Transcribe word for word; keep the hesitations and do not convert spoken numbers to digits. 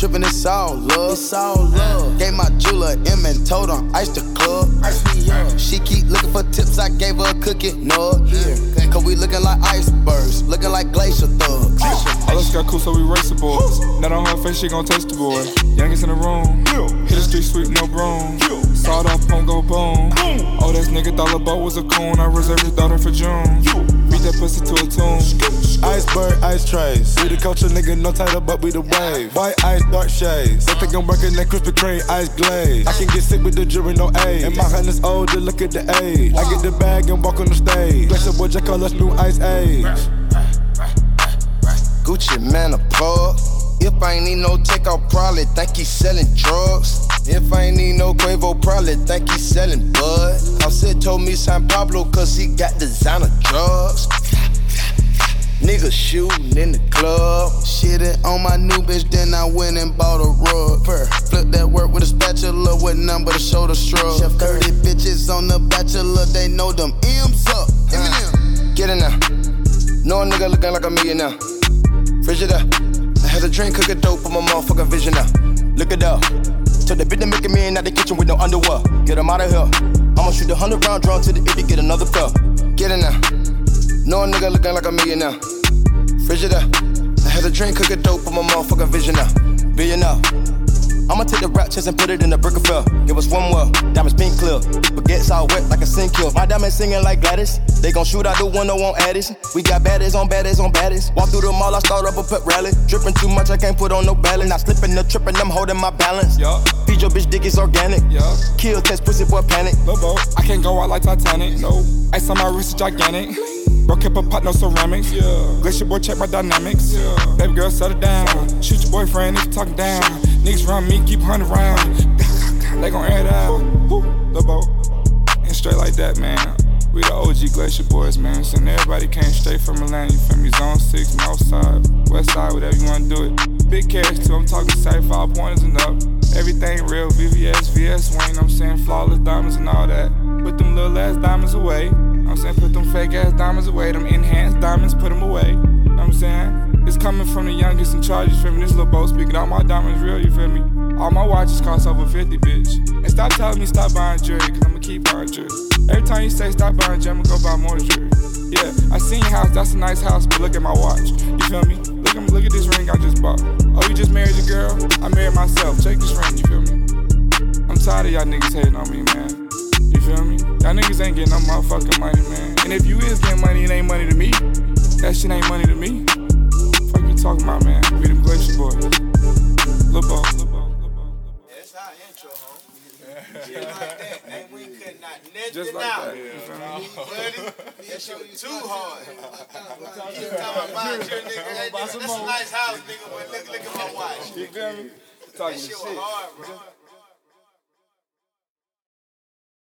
trippin', it's all love. It's all love. Gave my jeweler M and told him ice the club. Ice me up. She keep looking for tips, I gave her a cookie. No, here. Cause we looking like icebergs, looking like glacier thugs. All us got cool, so we race the boys. Not on her face, she gon' taste the boy. Youngest in the room. Hit the street sweep, no broom. Sawed off, punk go boom. Oh, this nigga thought LeBeau was a coon. I reserved his daughter for June. Beat that pussy to a tune. Iceberg, ice trays. We the culture, nigga, no title, but we the wave. White ice, dark shades. They think I'm working that Krispy Kreme, ice glaze. I can get sick with the jury, no age. And my hand is older, look at the age. I get the bag and walk on the stage. Glacier boy, Jack call us new ice age. Gucci man a plug. If I ain't need no takeout, probably think he's selling drugs. If I ain't need no Quavo, probably think he's selling bud. Offset told me San Pablo, cause he got designer drugs. Niggas shooting in the club. Shitting on my new bitch, then I went and bought a rug. Flip that work with a spatula with none but a shoulder shrug. thirty bitches on the bachelor, they know them M's up. Uh, get in there. No nigga looking like a millionaire. Frigidaire. I had a drink, cook it dope, put my motherfucking vision out. Look it up. Took the bitch that make me in out the kitchen with no underwear. Get him out of here. I'ma shoot a hundred round drum to the itty, get another cup. Get in there. No nigga looking like a millionaire. Frigidaire. I had a drink, cook it dope, put my motherfucking vision out. Billionaire. I'ma take the rap chest and put it in a brick of fell. Give us one well, diamonds pink clear. Baguettes all wet like a sink kill. My diamonds singing like Gladys. They gon' shoot out the window on Addis. We got baddies on baddies on baddies. Walk through the mall, I start up a pep rally. Dripping too much, I can't put on no balance. Not slipping, no tripping, I'm holding my balance. Yeah. Feed your bitch dick, it's organic. Yeah. Kill, test, pussy, boy, panic. Lobo, I can't go out like Titanic. No. Ice on my wrist is gigantic. Bro, kept a pot, no ceramics. Yeah. Glacier boy, check my dynamics. Yeah. Baby girl, settle down. Shoot your boyfriend if you talking down. Niggas around me, keep hunting around. They gon' air it out. Lobo. And straight like that, man. We the O G Glacier boys, man. So everybody came straight from Atlanta, you feel me? Zone six, north side, west side, whatever you wanna do it. Big cash too, I'm talking certified pointers and up. Everything real, V V S, V S Wayne, I'm saying flawless diamonds and all that. Put them little ass diamonds away. I'm saying put them fake ass diamonds away. Them enhanced diamonds, put them away. I'm saying it's coming from the youngest in charge, you feel me? This little boat speaking, all my diamonds real, you feel me? All my watches cost over fifty, bitch. And stop telling me stop buying jewelry, cause I'ma keep buying jewelry. Every time you say stop buying jewelry, I'ma go buy more jewelry. Yeah, I seen your house, that's a nice house, but look at my watch. You feel me? Look at, look at this ring I just bought. Oh, you just married your girl? I married myself. Check this ring, you feel me? I'm tired of y'all niggas hating on me, man. You feel me? Y'all niggas ain't getting no motherfucking money, man. And if you is getting money, it ain't money to me. That shit ain't money to me. Fuck you talking about, man? We them Glacier boys. Lil' Bo. That's our intro, home. Shit like that. Ain't we cutting out nothing Just like out. that, yeah. Buddy, that shit was too hard. You talking about your nigga? Hey, nigga, that's a nice house, nigga, but look, look at my watch. You feel me? Talking That shit shit. was hard, bro.